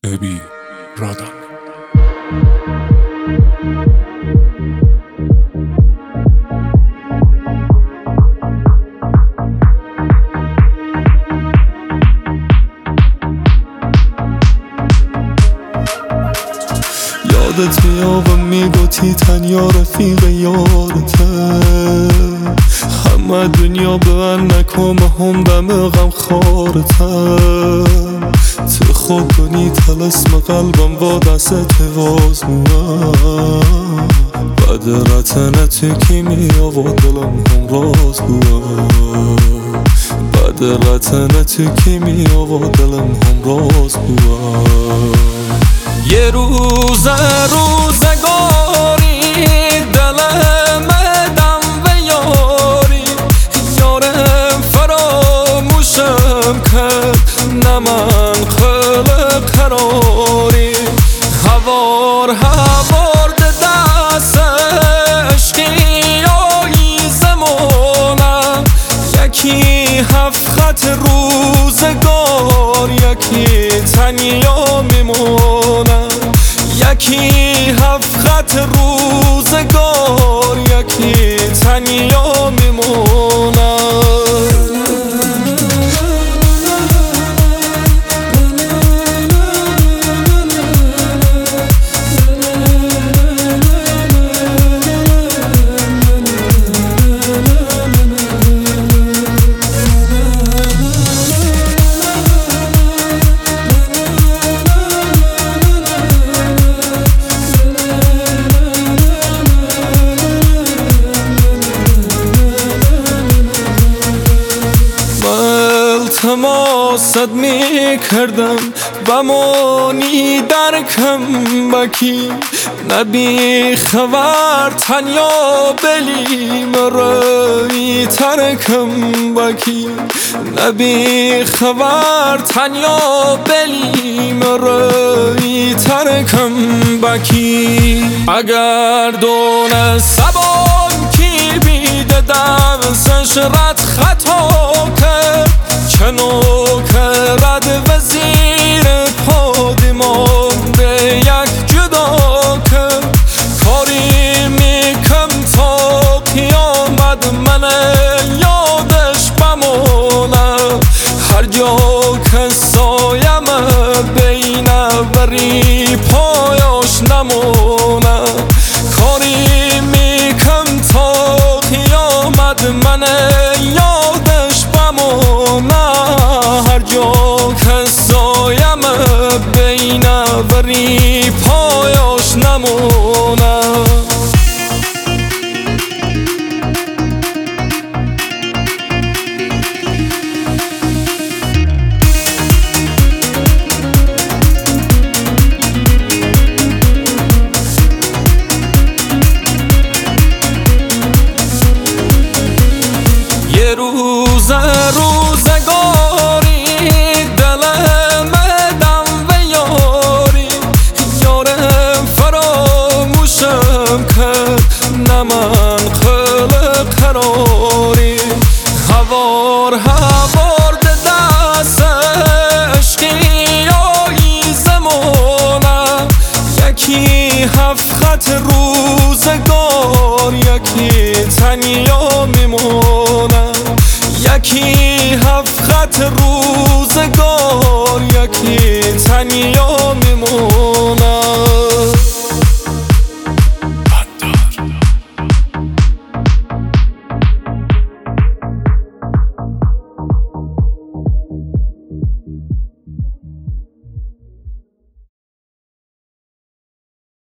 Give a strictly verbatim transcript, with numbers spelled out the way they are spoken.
ابی رادان. یادت میابم میگوتی تنیا رفیق یارته، همه دنیا به من نکن هم دم غم خارته. تو خود کنی تلسم قلبم با دست وازموه، بعد رتنه تو کیمیا و دلم هم راز بوه. بعد رتنه تو کیمیا و دلم هم راز بوه. یه روز روزگاری دلم دم و یاری، یارم فراموشم کرد نه من خلق قراری. هوار هوار دست عشقیایی زمانم، یکی هفت خط روزگار یکی تنیا میمونم. یکی هفت خط روزگار یکی تنیا میمونم. تماست می کردم بمانی در کمبکی، نبی خبر تنیا بلی مرایی ترکم بکی. نبی خبر تنیا بلی مرایی ترکم بکی. اگر دون سبان کی بیده دستش رد خطا کرد، چنو کرد وزیر پادیمان به یک جدا کرد. کاری میکم تا قیامت من یادش بمونه، هر جا که سایم بین بری پایاش نمونه. کاری میکم تا قیامت من یادش بمونه، هر جا که سایم بین بری پایاش نمونه. یه روز روزگاری دلم دم و یاری، یارم فراموشم کرد نه من خلق قراری. هوار هوار دست عشقیایی زمانم، یکی هفت خط روزگار یکی تنیا میمونم. یکی هفت خط روزگار یکی تنیا